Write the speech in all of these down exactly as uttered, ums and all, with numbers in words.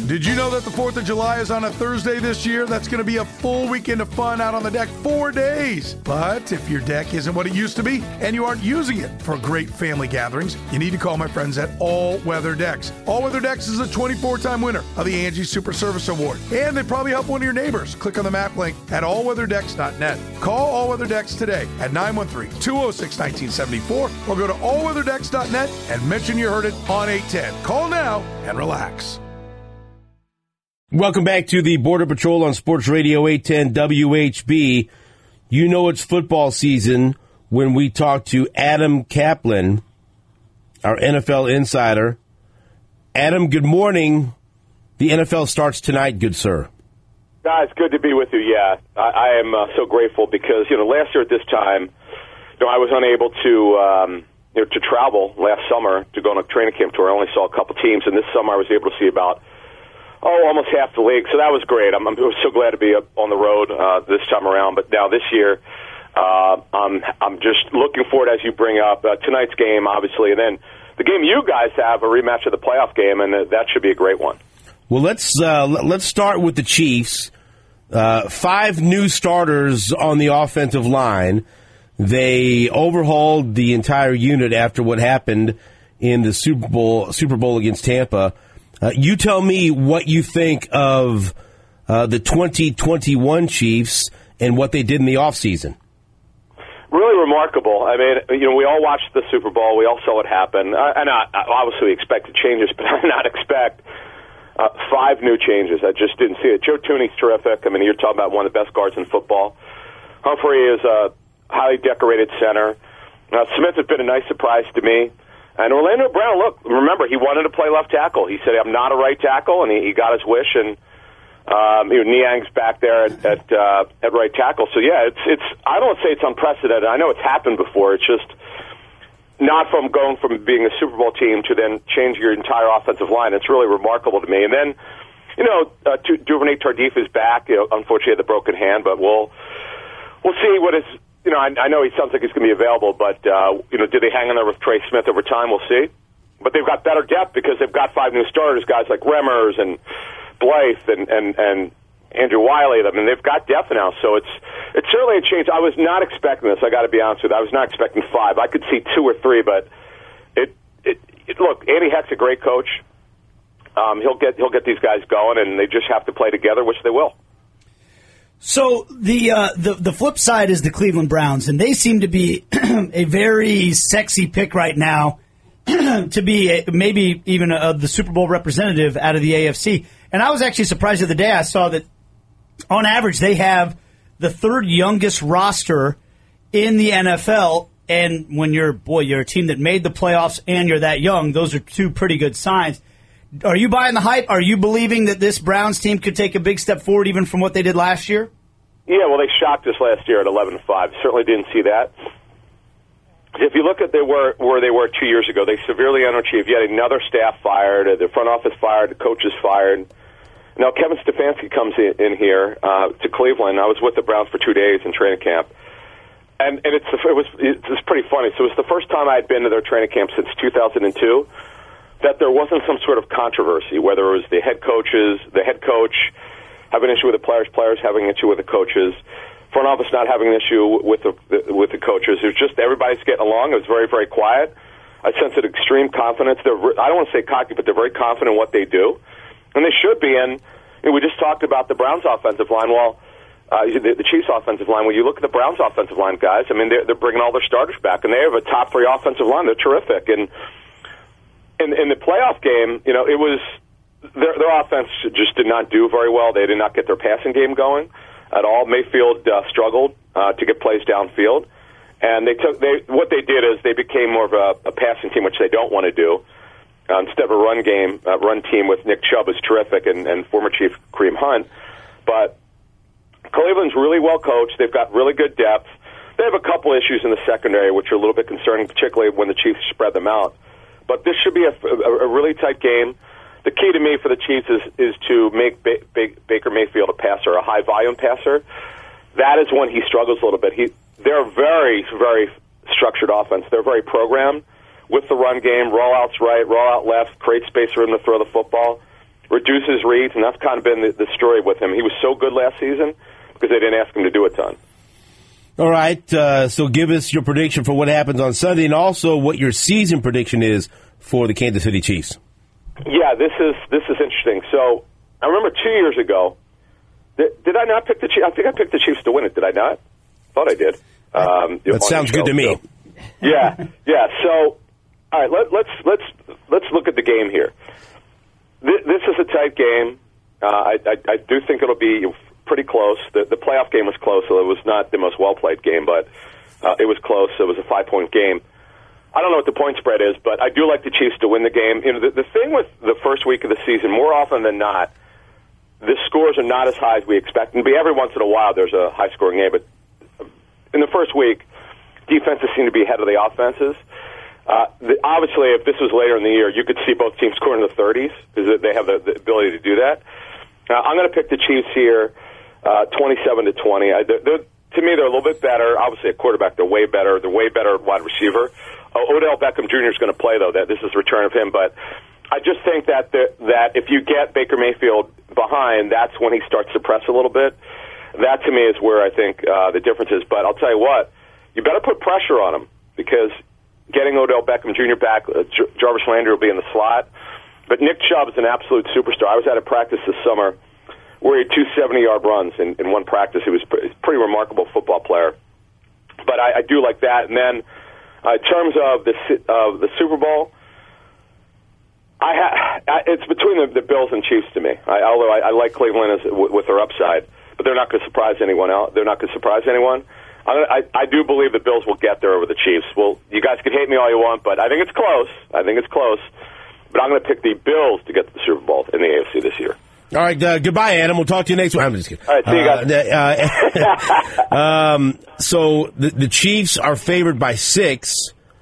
Did you know that the fourth of July is on a Thursday this year? That's going to be a full weekend of fun out on the deck, four days. But if your deck isn't what it used to be and you aren't using it for great family gatherings, you need to call my friends at All Weather Decks. All Weather Decks is a twenty-four time winner of the Angie Super Service Award. And they probably help one of your neighbors. Click on the map link at all weather decks dot net. Call All Weather Decks today at nine one three, two oh six, one nine seven four or go to all weather decks dot net and mention you heard it on eight ten. Call now and relax. Welcome back to the Border Patrol on Sports Radio eight ten W H B. You know it's football season when we talk to Adam Kaplan, our N F L insider. Adam, good morning. The N F L starts tonight, good sir. Guys, good to be with you, yeah. I, I am uh, so grateful because, you know, last year at this time, you know, I was unable to, um, you know, to travel last summer to go on a training camp tour. I only saw a couple teams, and this summer I was able to see about Oh, almost half the league, so that was great. I'm, I'm so glad to be up on the road uh, this time around. But now this year, uh, I'm I'm just looking forward, as you bring up, uh, tonight's game, obviously, and then the game you guys have, a rematch of the playoff game, and uh, that should be a great one. Well, let's uh, let's start with the Chiefs. Uh, five new starters on the offensive line. They overhauled the entire unit after what happened in the Super Bowl Super Bowl against Tampa. Uh, you tell me what you think of uh, the twenty twenty-one Chiefs and what they did in the offseason. Really remarkable. I mean, you know, we all watched the Super Bowl. We all saw it happen. Uh, and I, obviously we expected changes, but I did not expect uh, five new changes. I just didn't see it. Joe Thuney's terrific. I mean, you're talking about one of the best guards in football. Humphrey is a highly decorated center. Uh, Smith has been a nice surprise to me. And Orlando Brown, look, remember, he wanted to play left tackle. He said, I'm not a right tackle, and he, he got his wish, and um, you know, Niang's back there at at, uh, at right tackle. So, yeah, it's it's. I don't say it's unprecedented. I know it's happened before. It's just not from going from being a Super Bowl team to then change your entire offensive line. It's really remarkable to me. And then, you know, uh, Duvernay Tardif is back. You know, unfortunately, had the broken hand, but we'll we'll see what is. You know, I, I know he sounds like he's going to be available, but, uh, you know, do they hang in there with Trey Smith over time? We'll see. But they've got better depth because they've got five new starters, guys like Remmers and Blythe and, and, and Andrew Wiley. I mean, they've got depth now, so it's it's certainly a change. I was not expecting this, I got to be honest with you. I was not expecting five. I could see two or three, but it, it, it look, Andy Heck's a great coach. Um, he'll get he'll get these guys going, and they just have to play together, which they will. So the, uh, the the flip side is the Cleveland Browns, and they seem to be a very sexy pick right now to be a, maybe even a, the Super Bowl representative out of the A F C. And I was actually surprised the other day I saw that on average they have the third youngest roster in the N F L. And when you're boy, you're a team that made the playoffs and you're that young, those are two pretty good signs. Are you buying the hype? Are you believing that this Browns team could take a big step forward even from what they did last year? Yeah, well, they shocked us last year at eleven and five. Certainly didn't see that. If you look at they were, where they were two years ago, they severely underachieved. Yet another staff fired, the front office fired, the coaches fired. Now Kevin Stefanski comes in, in here uh, to Cleveland. I was with the Browns for two days in training camp. And, and it's, it was it's pretty funny. So it was the first time I had been to their training camp since two thousand two that there wasn't some sort of controversy, whether it was the head coaches, the head coach having an issue with the players, players having an issue with the coaches, front office not having an issue with the, the with the coaches. It was just everybody's getting along. It was very, very quiet. I sensed an extreme confidence. They're, I don't want to say cocky, but they're very confident in what they do, and they should be. And you know, we just talked about the Browns' offensive line. Well, uh, the, the Chiefs' offensive line. When you look at the Browns' offensive line, guys, I mean, they're, they're bringing all their starters back, and they have a top three offensive line. They're terrific. And in, in the playoff game, you know, it was their, their offense just did not do very well. They did not get their passing game going at all. Mayfield uh, struggled uh, to get plays downfield, and they took they what they did is they became more of a, a passing team, which they don't want to do. Uh, instead of a run game, uh, run team with Nick Chubb is terrific and, and former Chief Kareem Hunt, but Cleveland's really well coached. They've got really good depth. They have a couple issues in the secondary, which are a little bit concerning, particularly when the Chiefs spread them out. But this should be a, a, a really tight game. The key to me for the Chiefs is, is to make ba- ba- Baker Mayfield a passer, a high-volume passer. That is when he struggles a little bit. He, they're very, very structured offense. They're very programmed with the run game, roll outs right, roll out left, create space for him to throw the football. reduces reads, and that's kind of been the, the story with him. He was so good last season because they didn't ask him to do a ton. All right, uh, so give us your prediction for what happens on Sunday, and also what your season prediction is for the Kansas City Chiefs. Yeah, this is this is interesting. So I remember two years ago, did, did I not pick the Chiefs? I think I picked the Chiefs to win it. Did I not? Thought I did. Um, that sounds good to me. So, yeah, yeah. So, all right, let, let's let's let's look at the game here. This, this is a tight game. Uh, I, I I do think it'll be pretty close. The, the playoff game was close, so it was not the most well-played game, but uh, it was close. It was a five-point game. I don't know what the point spread is, but I do like the Chiefs to win the game. You know, the, the thing with the first week of the season, more often than not, the scores are not as high as we expect. And every once in a while, there's a high-scoring game, but in the first week, defenses seem to be ahead of the offenses. Uh, the, obviously, if this was later in the year, you could see both teams score in the thirties because they have the, the ability to do that. Uh, I'm going to pick the Chiefs here, uh, twenty-seven to twenty. I, they're, they're, to me, they're a little bit better. Obviously, at quarterback, they're way better. They're way better at wide receiver. Uh, Odell Beckham Junior is going to play, though. That this is the return of him. But I just think that the, that if you get Baker Mayfield behind, that's when he starts to press a little bit. That, to me, is where I think uh, the difference is. But I'll tell you what, you better put pressure on him because getting Odell Beckham Junior back, uh, J- Jarvis Landry will be in the slot. But Nick Chubb is an absolute superstar. I was at a practice this summer where he had two seventy-yard runs in, in one practice. He was a pretty, pretty remarkable football player. But I, I do like that. And then uh, in terms of the uh, the Super Bowl, I ha- I, it's between the, the Bills and Chiefs to me. I, although I, I like Cleveland as, w- with their upside, but they're not going to surprise anyone else. They're not going to surprise anyone. I, I, I do believe the Bills will get there over the Chiefs. Well, you guys can hate me all you want, but I think it's close. I think it's close. But I'm going to pick the Bills to get to the Super Bowl in the A F C this year. All right, uh, goodbye, Adam. We'll talk to you next week. I'm just kidding. All right, see you guys. Uh, uh, um, so the, the Chiefs are favored by six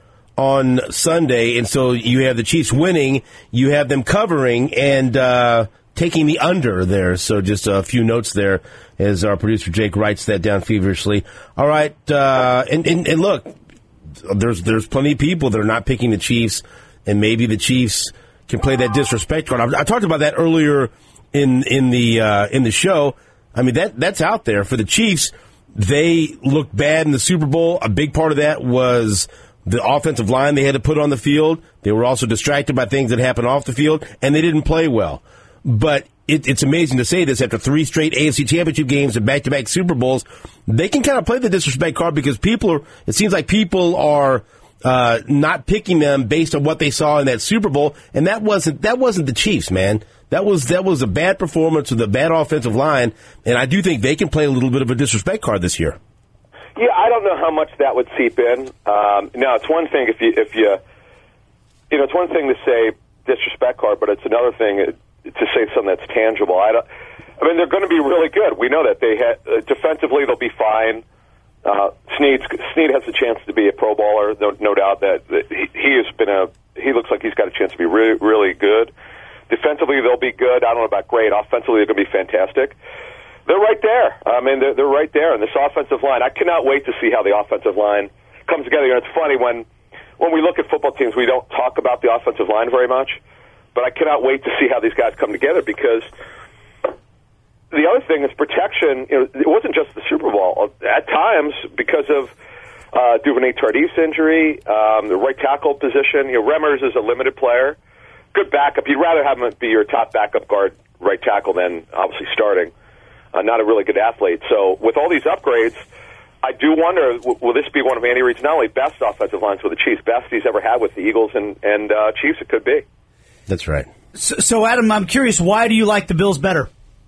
on Sunday, and so you have the Chiefs winning, you have them covering, and uh, taking the under there. So just a few notes there as our producer Jake writes that down feverishly. All right, uh, and, and, and look, there's there's plenty of people that are not picking the Chiefs, and maybe the Chiefs can play that disrespect card. I, I talked about that earlier in in the uh, in the show. I mean, that that's out there for the Chiefs. They looked bad in the Super Bowl. A big part of that was the offensive line they had to put on the field. They were also distracted by things that happened off the field, and they didn't play well. But it, it's amazing to say this after three straight A F C Championship games and back-to-back Super Bowls. They can kind of play the disrespect card because people are. It seems like people are uh, not picking them based on what they saw in that Super Bowl, and that wasn't that wasn't the Chiefs, man. That was that was a bad performance with a bad offensive line, and I do think they can play a little bit of a disrespect card this year. Yeah, I don't know how much that would seep in. Um, now, it's one thing if you if you you know it's one thing to say disrespect card, but it's another thing to say something that's tangible. I don't. I mean, they're going to be really good. We know that they had uh, defensively they'll be fine. Uh, Snead Snead has a chance to be a Pro Bowler, no, no doubt that, that he, he has been a. He looks like he's got a chance to be really really good. Defensively, they'll be good. I don't know about great. Offensively, they're going to be fantastic. They're right there. I mean, they're, they're right there. And this offensive line, I cannot wait to see how the offensive line comes together. And it's funny, when when we look at football teams, we don't talk about the offensive line very much. But I cannot wait to see how these guys come together because the other thing is protection. You know, it wasn't just the Super Bowl. At times, because of uh, Duvernay Tardif's injury, um, the right tackle position, you know, Remmers is a limited player. Good backup. You'd rather have him be your top backup guard right tackle than obviously starting. Uh, not a really good athlete. So with all these upgrades, I do wonder, w- will this be one of Andy Reid's not only best offensive lines with the Chiefs, best he's ever had with the Eagles and, and uh, Chiefs? It could be. That's right. So, so, Adam, I'm curious, why do you like the Bills better?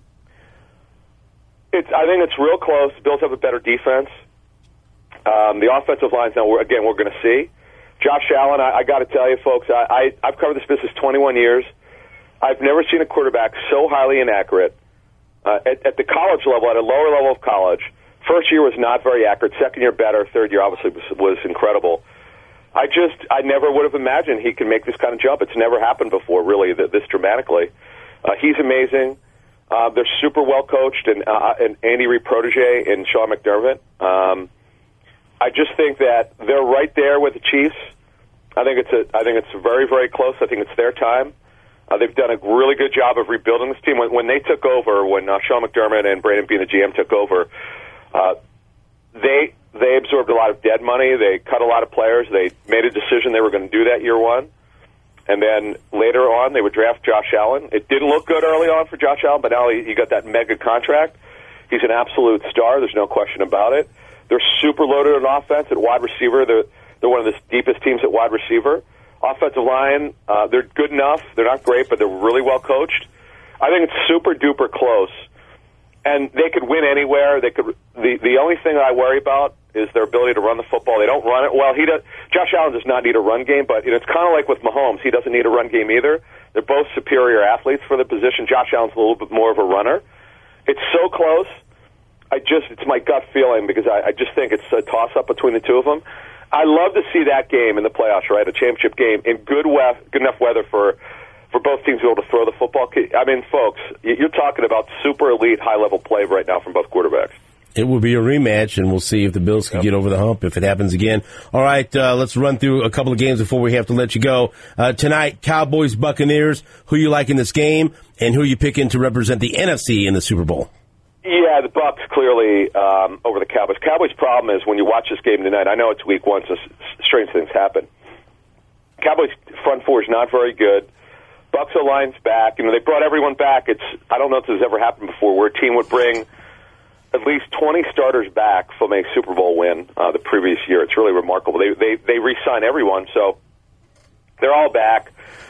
It's, I think it's real close. The Bills have a better defense. Um, the offensive lines, now, we're, again, we're going to see. Josh Allen, I, I got to tell you, folks, I, I, I've covered this business twenty-one years. I've never seen a quarterback so highly inaccurate. Uh, at, at the college level, at a lower level of college, first year was not very accurate. Second year better. Third year obviously was, was incredible. I just, I never would have imagined he could make this kind of jump. It's never happened before, really, this dramatically. Uh, he's amazing. Uh, they're super well coached, and uh, and Andy Reid protege and Sean McDermott. Um, I just think that they're right there with the Chiefs. I think it's a, I think it's very, very close. I think it's their time. Uh, they've done a really good job of rebuilding this team. When, when they took over, when uh, Sean McDermott and Brandon Beane, the G M, took over, uh, they they absorbed a lot of dead money. They cut a lot of players. They made a decision they were going to do that year one. And then later on, they would draft Josh Allen. It didn't look good early on for Josh Allen, but now he, he got that mega contract. He's an absolute star. There's no question about it. They're super loaded on offense at wide receiver. They're, they're one of the deepest teams at wide receiver. Offensive line, uh, they're good enough. They're not great, but they're really well coached. I think it's super duper close, and they could win anywhere. They could. The the only thing I worry about is their ability to run the football. They don't run it well. He does. Josh Allen does not need a run game, but you know, it's kind of like with Mahomes. He doesn't need a run game either. They're both superior athletes for the position. Josh Allen's a little bit more of a runner. It's so close. I just it's my gut feeling because I, I just think it's a toss up between the two of them. I love to see that game in the playoffs, right? A championship game in good we- good enough weather for for both teams to be able to throw the football. I mean, folks, you're talking about super elite, high level play right now from both quarterbacks. It will be a rematch, and we'll see if the Bills can yep. get over the hump if it happens again. All right, uh, let's run through a couple of games before we have to let you go. Uh, tonight, Cowboys, Buccaneers. Who you like in this game, and who you picking to represent the N F C in the Super Bowl? Yeah, the Bucs clearly um, over the Cowboys. Cowboys' problem is when you watch this game tonight, I know it's week one, so strange things happen. Cowboys' front four is not very good. Bucs' line's back. You know, they brought everyone back. It's I don't know if this has ever happened before where a team would bring at least twenty starters back from a Super Bowl win uh, the previous year. It's really remarkable. They they they re-sign everyone, so they're all back.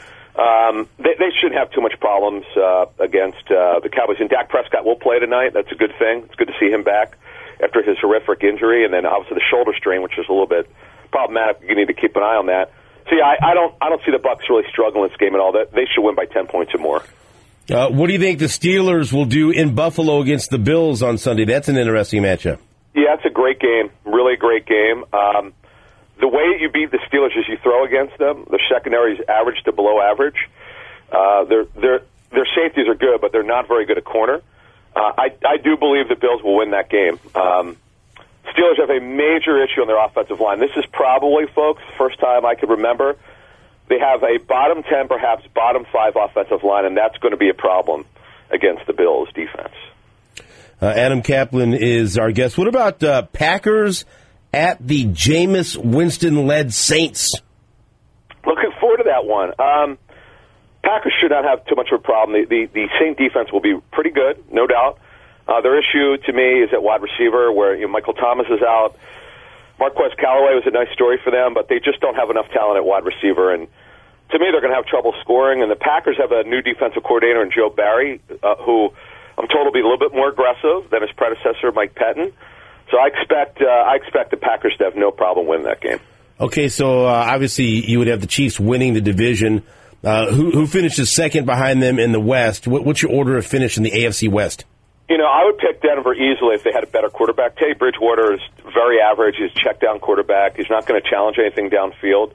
Um, they, they shouldn't have too much problems uh, against uh, the Cowboys. And Dak Prescott will play tonight. That's a good thing. It's good to see him back after his horrific injury, and then obviously the shoulder strain, which is a little bit problematic. You need to keep an eye on that. So yeah, I, I don't I don't see the Bucs really struggling in this game at all. That they should win by ten points or more. Uh, what do you think the Steelers will do in Buffalo against the Bills on Sunday? That's an interesting matchup. Yeah, it's a great game. Really great game. Um, the way you beat the Steelers is you throw against them. Their secondary is average to below average. Uh, their their their safeties are good, but they're not very good at corner. Uh, I I do believe the Bills will win that game. Um, Steelers have a major issue on their offensive line. This is probably, folks, the first time I could remember. They have a bottom ten, perhaps bottom five offensive line, and that's going to be a problem against the Bills' defense. Uh, Adam Kaplan is our guest. What about uh, Packers at the Jameis Winston-led Saints? Looking forward to that one. Um, Packers should not have too much of a problem. The, the, the Saint defense will be pretty good, no doubt. Uh, their issue, to me, is at wide receiver, where you know, Michael Thomas is out. Marquez Callaway was a nice story for them, but they just don't have enough talent at wide receiver. And to me, they're going to have trouble scoring. And the Packers have a new defensive coordinator in Joe Barry, uh, who I'm told will be a little bit more aggressive than his predecessor, Mike Pettin. So I expect uh, I expect the Packers to have no problem winning that game. Okay, so uh, obviously you would have the Chiefs winning the division. Uh, who, who finishes second behind them in the West? What, what's your order of finish in the A F C West? You know, I would pick Denver easily if they had a better quarterback. Teddy Bridgewater is very average. He's a check-down quarterback. He's not going to challenge anything downfield.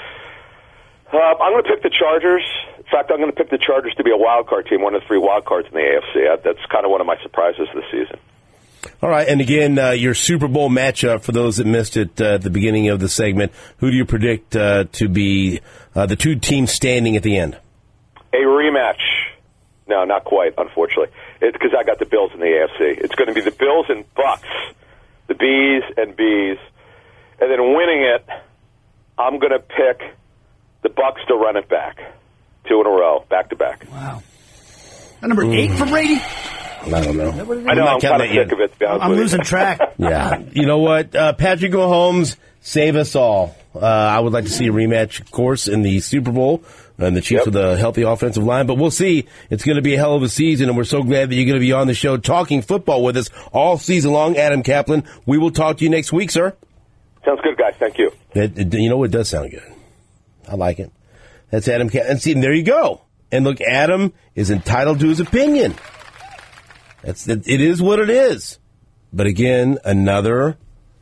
Uh, I'm going to pick the Chargers. In fact, I'm going to pick the Chargers to be a wild card team, one of the three wild cards in the A F C. That's kind of one of my surprises this season. All right, and again, uh, your Super Bowl matchup, for those that missed it uh, at the beginning of the segment, who do you predict uh, to be uh, the two teams standing at the end? A rematch. No, not quite, unfortunately. It's because I got the Bills in the A F C. It's going to be the Bills and Bucks, the B's and B's. And then winning it, I'm going to pick the Bucks to run it back. Two in a row, back-to-back. Wow. And number eight for Brady? I don't know. I know, I'm, I'm kind of sick of it, to be honest I'm with losing you. track. Yeah. You know what? Uh, Patrick Mahomes, save us all. Uh, I would like to see a rematch, of course, in the Super Bowl. And the Chiefs Yep. with a healthy offensive line. But we'll see. It's going to be a hell of a season, and we're so glad that you're going to be on the show talking football with us all season long. Adam Kaplan, we will talk to you next week, sir. Sounds good, guys. Thank you. It, it, you know, it does sound good. I like it. That's Adam Kaplan. And see, there you go. And look, Adam is entitled to his opinion. That's it, it is what it is. But again, another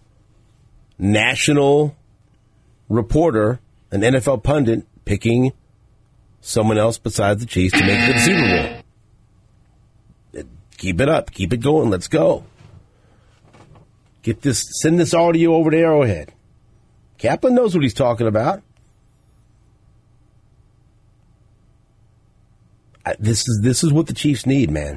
national reporter, an N F L pundit, picking someone else besides the Chiefs to make it to the Super Bowl. Keep it up. Keep it going. Let's go. Get this. Send this audio over to Arrowhead. Kaplan knows what he's talking about. I, this is this is what the Chiefs need, man.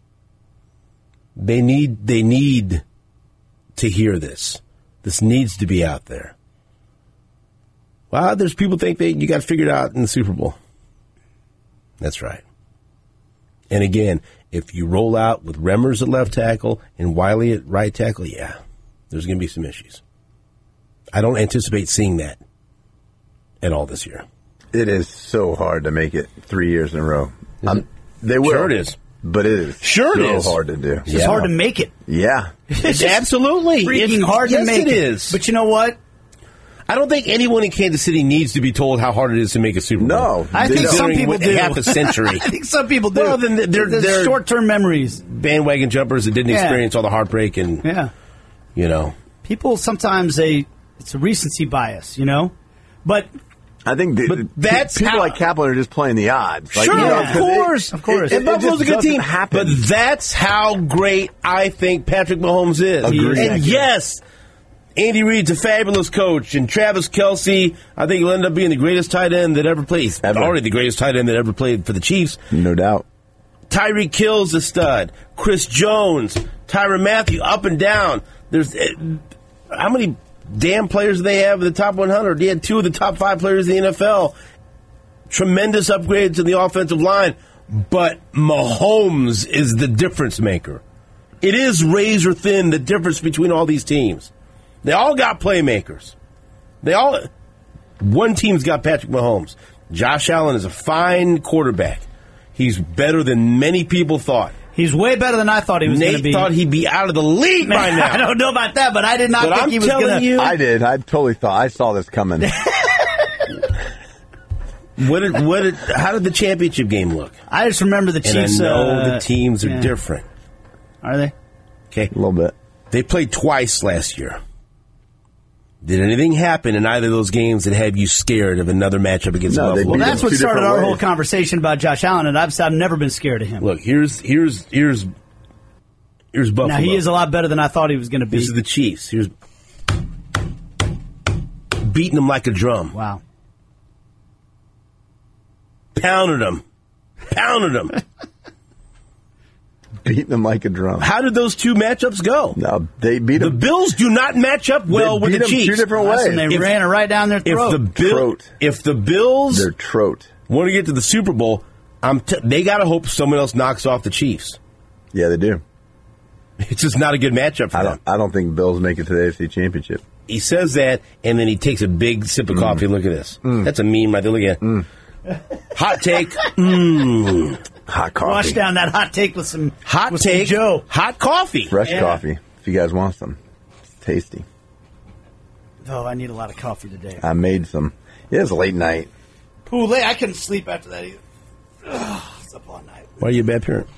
They need they need to hear this. This needs to be out there. Well, there's people think they you got figured out in the Super Bowl. That's right. And again, if you roll out with Remmers at left tackle and Wiley at right tackle, yeah, there's going to be some issues. I don't anticipate seeing that at all this year. It is so hard to make it three years in a row. Um, they will. Sure it is. But it is sure so it is. hard to do. It's just Yeah. hard to make it. Yeah. It's just Absolutely. freaking It's- hard yes, to make it is. But you know what? I don't think anyone in Kansas City needs to be told how hard it is to make a Super Bowl. No. I They think don't. some Considering people what- do. half a century. I think some people do. Well, then they're- There's they're- short-term memories. Bandwagon jumpers that didn't Yeah. experience all the heartbreak and, Yeah. you know. People sometimes they it's a recency bias, you know. But I think the, But that's people how- like Kaplan are just playing the odds. Like, Sure, you know, of 'cause course, it- of course. It, And it, it Buffalo's just a good doesn't team, happen. but that's how great I think Patrick Mahomes is. Agreed. And yes, Andy Reid's a fabulous coach, and Travis Kelce, I think he'll end up being the greatest tight end that ever played. He's Ever. already the greatest tight end that ever played for the Chiefs. No doubt. Tyreek Hill's a stud. Chris Jones, Tyrann Mathieu, up and down. There's uh, how many damn players do they have in the top one hundred? They had two of the top five players in the N F L. Tremendous upgrades in the offensive line, but Mahomes is the difference maker. It is razor thin, the difference between all these teams. They all got playmakers. They all. One team's got Patrick Mahomes. Josh Allen is a fine quarterback. He's better than many people thought. he's way better than I thought he was going to Nate be. thought he'd be out of the league by now. I don't know about that, but I did not But think I'm he was telling going to. you, I did. I totally thought. I saw this coming. what did, what did, how did the championship game look? I just remember the And I Chiefs. know uh, the teams are yeah. different. Are they? Okay, A little bit. they played twice last year. Did anything happen in either of those games that had you scared of another matchup against No, they Buffalo? Well, beat that's them what two started different our whole ways. conversation about Josh Allen, and I've, I've never been scared of him. Look, here's here's here's here's Buffalo. Now he is a lot better than I thought he was going to be. This is the Chiefs. Here's beating them like a drum, Wow. pounded them, pounded them. Beating them like a drum. How did those two matchups go? No, they beat The them. Bills do not match up well They with beat the them Chiefs. two different Last ways. time they If- ran it right down their If throat. the Bill, Throat. if the Bills They're trote. want to get to the Super Bowl, I'm t- they got to hope someone else knocks off the Chiefs. Yeah, they do. It's just not a good matchup for I them. don't. I don't think Bills make it to the A F C Championship. He says that, and then he takes a big sip of coffee. Look at this. That's a meme right there. Look at it. Hot take. Mmm. Hot coffee. Wash down that hot take with some Hot with some take. Joe. Hot coffee. Fresh Yeah. coffee. If you guys want some, it's tasty. Oh, I need a lot of coffee today. I made some. Yeah, it's late night. Ooh, late. I couldn't sleep after that either. Ugh, it's up all night. Why are you a bad parent?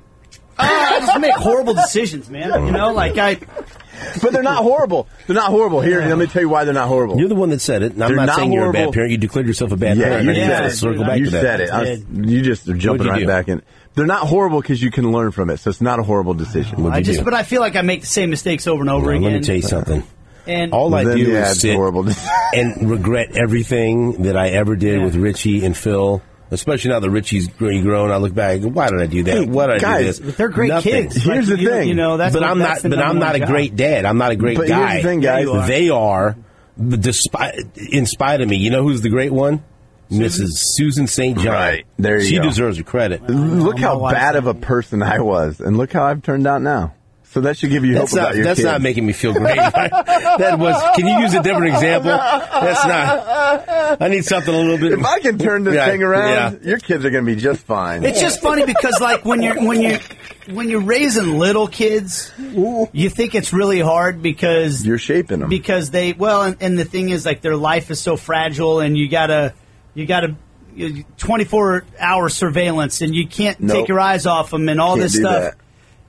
I just make horrible decisions, man. You know, like I. But they're not horrible. They're not horrible. Here, let me tell you why they're not horrible. You're the one that said it, and I'm They're not, not saying you're a bad horrible. parent. You declared yourself a bad Yeah, parent. you I think said let's it. circle back you to that. said it. I was- you just are jumping What'd you right do? back in. They're not horrible because you can learn from it, so it's not a horrible decision. What'd I you just, do? but I feel like I make the same mistakes over and over Well, again. let me tell you something. And All I Then, do yeah, is it's sit horrible. and regret everything that I ever did Yeah. with Richie and Phil. Especially now that Richie's grown, I look back. Why did I do that? Hey, Why did I guys, do this? they're great Nothing. kids. Here's Like, the you, thing. You know, that's But what- I'm that's not. the But I'm number not one a job. great dad. I'm not a great But guy. here's the thing, guys. Yeah, you are. They are, despite in spite of me. You know who's the great one? Missus Susan Saint John. Right. There you she go. deserves her credit. Look my how wife's bad of a saying. person I was, and look how I've turned out now. So that should give you That's hope not. about your That's kids. not making me feel great. That was. Can you use a different example? That's not. I need something a little bit. If I can turn this Yeah, thing around, yeah. your kids are going to be just fine. It's just funny because, like, when you're when you when you're raising little kids, you think it's really hard because You're shaping them. because they well, and, and the thing is, like, their life is so fragile, and you gotta you gotta twenty-four hour surveillance, and you can't Nope. take your eyes off them, and all Can't this do stuff. that.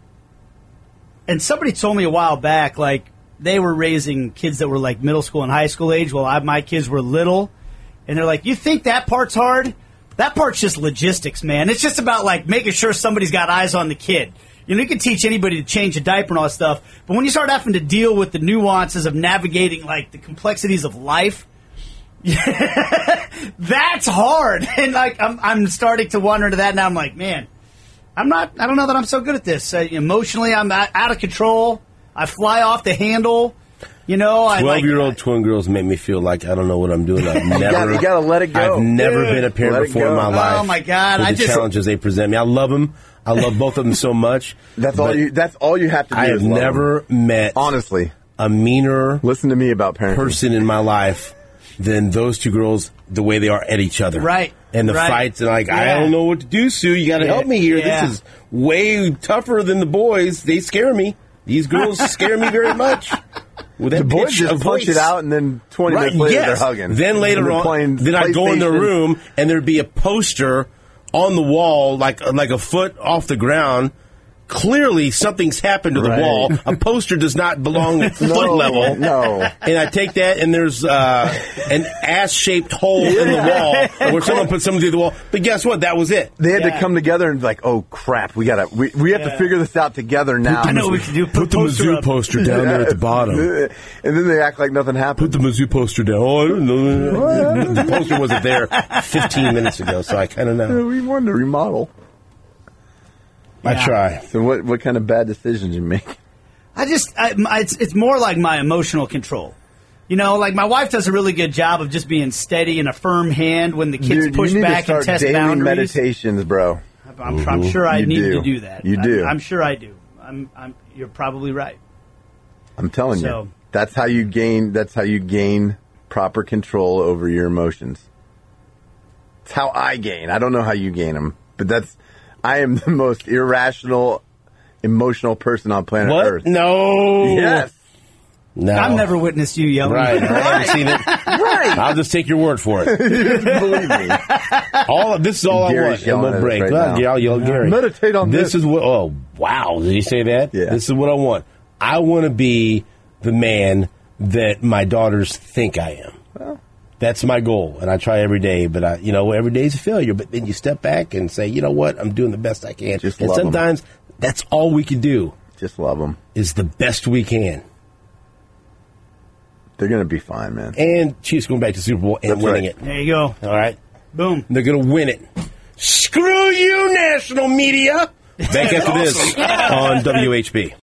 And somebody told me a while back, like, they were raising kids that were like middle school and high school age. Well, I, my kids were little, and they're like, "You think that part's hard? That part's just logistics, man. It's just about like making sure somebody's got eyes on the kid. You know, you can teach anybody to change a diaper and all that stuff, but when you start having to deal with the nuances of navigating like the complexities of life, That's hard. And like I'm I'm starting to wander into that now. I'm like, man, I'm not I don't know that I'm so good at this. Uh, emotionally I'm out of control. I fly off the handle. You know, I twelve-year-old like, twin girls make me feel like I don't know what I'm doing. I've never, you, gotta, you gotta let it go. I've never Dude, been a parent before in my life. Oh my God! With I the just challenges they present me. I love them. I love both of them so much. That's all you. That's all you have to do. I have is love never them. met honestly a meaner listen to me about parenting person in my life than those two girls. The way they are at each other, right? And the right. fights, and like, yeah. I don't know what to do, Sue. You got to yeah. help me here. Yeah. This is way tougher than the boys. They scare me. These girls scare me very much. With that the boys pitch just of punch voice. it out, and then twenty right, minutes later yes. they're hugging. Then later on, playing then I'd go in their room, and there'd be a poster on the wall, like like a foot off the ground. Clearly, something's happened to the right. wall. A poster does not belong at foot no, level. No. And I take that, and there's uh, an ass-shaped hole in the wall where someone put something through the wall. But guess what? That was it. They had yeah. to come together and like, oh crap, we gotta, we, we have yeah. to figure this out together now. I know what we can do. Put, Put the Mizzou up. poster down there at the bottom. And then they act like nothing happened. Put the Mizzou poster down. Oh, I don't know. The poster wasn't there fifteen minutes ago, so I kind of know. We wanted to remodel. I Yeah. try. So what what kind of bad decisions you make? I just, I, my, it's, it's more like my emotional control. You know, like my wife does a really good job of just being steady and a firm hand when the kids Dude, push you need back to start and test daily boundaries. meditations, bro. I'm, mm-hmm. I'm sure I You need do. to do that. You do. I'm, I'm sure I do. I'm, I'm, you're probably right. I'm telling So- you, that's how you gain. That's how you gain proper control over your emotions. It's how I gain. I don't know how you gain them, but that's. I am the most irrational, emotional person on planet What? Earth. No. Yes. No. I've never witnessed you yelling. Right. I haven't seen it. Right. I'll just take your word for it. Believe me. All this is all I Gary's want. And yelling we'll at us break. right well, now. yeah, I'll yell at Gary. Meditate on this. this. is what. Oh wow! Did you say that? Yeah. This is what I want. I want to be the man that my daughters think I am. Well. That's my goal, and I try every day. But I, you know, every day is a failure. But then you step back and say, you know what? I'm doing the best I can. Just and love 'em. sometimes that's all we can do. Just love them. Is the best we can. They're gonna be fine, man. And Chiefs going back to Super Bowl and That's winning right. it. There you go. All right. Boom. They're going to win it. Screw you, national media. Back after this on W H B.